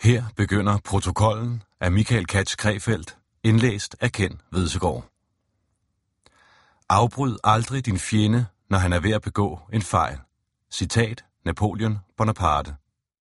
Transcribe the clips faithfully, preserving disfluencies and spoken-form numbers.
Her begynder protokollen af Michael Katz Krefeldt, indlæst af Ken Vedsegaard. Afbryd aldrig din fjende, når han er ved at begå en fejl. Citat Napoleon Bonaparte.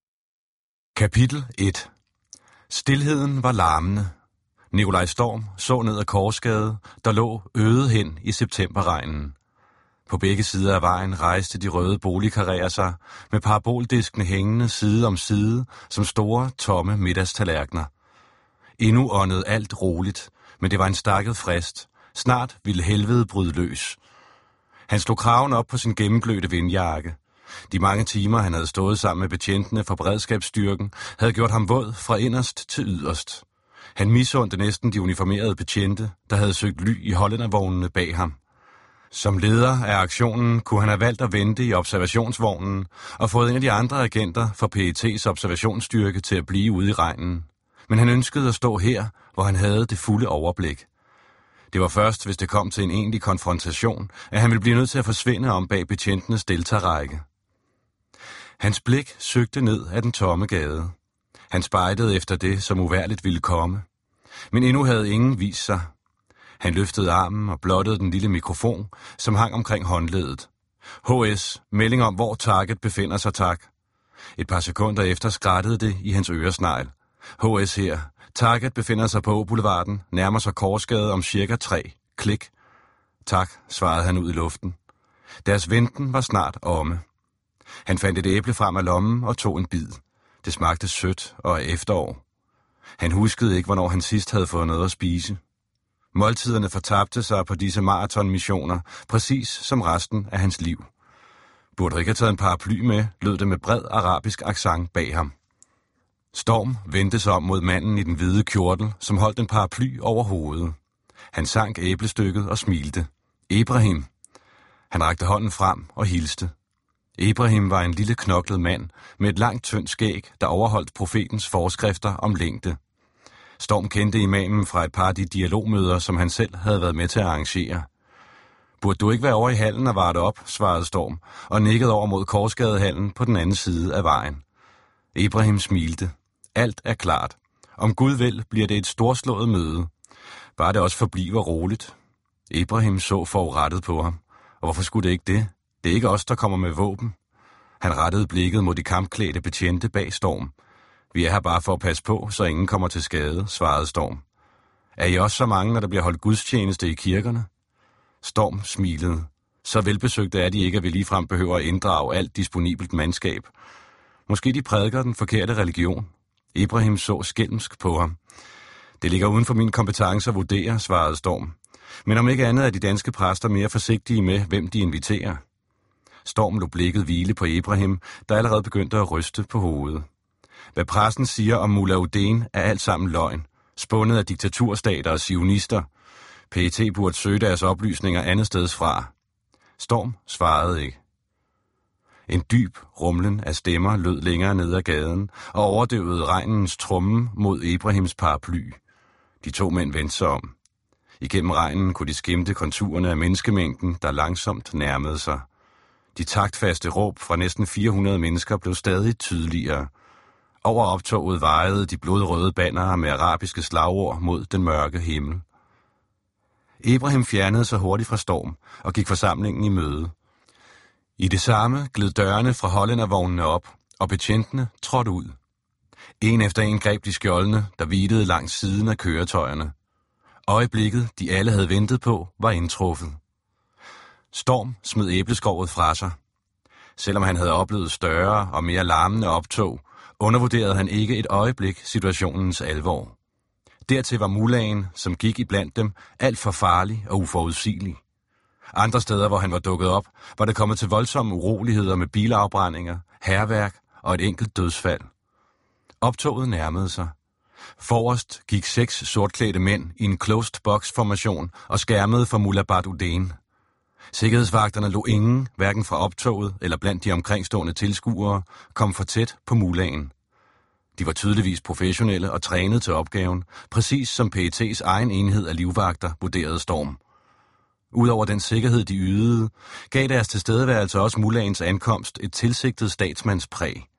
Kapitel et. Stilheden var larmende. Nikolaj Storm så ned ad Korsgade, der lå øde hen i septemberregnen. På begge sider af vejen rejste de røde boligkarreer sig, med paraboldiskene hængende side om side, som store, tomme middagstallerkener. Endnu åndede alt roligt, men det var en stakket frist. Snart ville helvede bryde løs. Han slog kraven op på sin gennemblødte vindjakke. De mange timer, han havde stået sammen med betjentene for beredskabsstyrken, havde gjort ham våd fra inderst til yderst. Han misundte næsten de uniformerede betjente, der havde søgt ly i hollændervognene bag ham. Som leder af aktionen kunne han have valgt at vente i observationsvognen og fået en af de andre agenter for P E T's observationsstyrke til at blive ude i regnen. Men han ønskede at stå her, hvor han havde det fulde overblik. Det var først, hvis det kom til en egentlig konfrontation, at han ville blive nødt til at forsvinde om bag betjentenes deltagerrække. Hans blik søgte ned ad den tomme gade. Han spejdede efter det, som uværligt ville komme. Men endnu havde ingen vist sig. Han løftede armen og blottede den lille mikrofon, som hang omkring håndledet. H S, melding om, hvor Target befinder sig, tak. Et par sekunder efter skrattede det i hans øresnegl. H S her. Target befinder sig på Boulevarden, nærmer sig Korsgade om cirka tre. Klik. Tak, svarede han ud i luften. Deres venten var snart omme. Han fandt et æble frem af lommen og tog en bid. Det smagte sødt og af efterår. Han huskede ikke, hvornår han sidst havde fået noget at spise. Måltiderne fortabte sig på disse maratonmissioner, præcis som resten af hans liv. Burde du ikke have taget en paraply med, lød det med bred arabisk accent bag ham. Storm vendte sig om mod manden i den hvide kjortel, som holdt en paraply over hovedet. Han sank æblestykket og smilte. Ibrahim. Han rakte hånden frem og hilste. Ibrahim var en lille knoklet mand med et langt tyndt skæg, der overholdt profetens forskrifter om længde. Storm kendte imamen fra et par af de dialogmøder, som han selv havde været med til at arrangere. Burde du ikke være over i hallen og varte op, svarede Storm, og nikkede over mod Korsgadehallen på den anden side af vejen. Ibrahim smilte. Alt er klart. Om Gud vil, bliver det et storslået møde. Bare det også forbliver roligt. Ibrahim så forurettet på ham. Og hvorfor skulle det ikke det? Det er ikke os, der kommer med våben. Han rettede blikket mod de kampklædte betjente bag Storm. Vi er her bare for at passe på, så ingen kommer til skade, svarede Storm. Er I også så mange, når der bliver holdt gudstjeneste i kirkerne? Storm smilede. Så velbesøgte er de ikke, at vi ligefrem behøver at inddrage alt disponibelt mandskab. Måske de prædiker den forkerte religion. Ibrahim så skælmsk på ham. Det ligger uden for min kompetence at vurdere, svarede Storm. Men om ikke andet er de danske præster mere forsigtige med, hvem de inviterer. Storm lod blikket hvile på Ibrahim, der allerede begyndte at ryste på hovedet. Hvad pressen siger om Mullah Udén er alt sammen løgn, spundet af diktaturstater og sionister. P E T burde søge deres oplysninger andet steds fra. Storm svarede ikke. En dyb rumlen af stemmer lød længere ned ad gaden og overdøvede regnens tromme mod Ibrahims paraply. De to mænd vendte sig om. Igennem regnen kunne de skimte konturerne af menneskemængden, der langsomt nærmede sig. De taktfaste råb fra næsten fire hundrede mennesker blev stadig tydeligere. Over optoget vejede de blodrøde bannere med arabiske slagord mod den mørke himmel. Ibrahim fjernede sig hurtigt fra Storm og gik forsamlingen i møde. I det samme gled dørene fra hollændervognene op, og betjentene trådte ud. En efter en greb de skjoldene, der hvilede langs siden af køretøjerne. Øjeblikket, de alle havde ventet på, var indtruffet. Storm smed æbleskovet fra sig. Selvom han havde oplevet større og mere larmende optog, undervurderede han ikke et øjeblik situationens alvor. Dertil var mullahen, som gik iblandt dem, alt for farlig og uforudsigelig. Andre steder, hvor han var dukket op, var det kommet til voldsomme uroligheder med bilafbrændinger, hærværk og et enkelt dødsfald. Optoget nærmede sig. Forrest gik seks sortklædte mænd i en closed box-formation og skærmede for Mullah Udén. Sikkerhedsvagterne lå ingen, hverken fra optoget eller blandt de omkringstående tilskuere, kom for tæt på mullahen. De var tydeligvis professionelle og trænet til opgaven, præcis som P E T's egen enhed af livvagter vurderede Storm. Udover den sikkerhed, de ydede, gav deres tilstedeværelse også mullahens ankomst et tilsigtet statsmandspræg.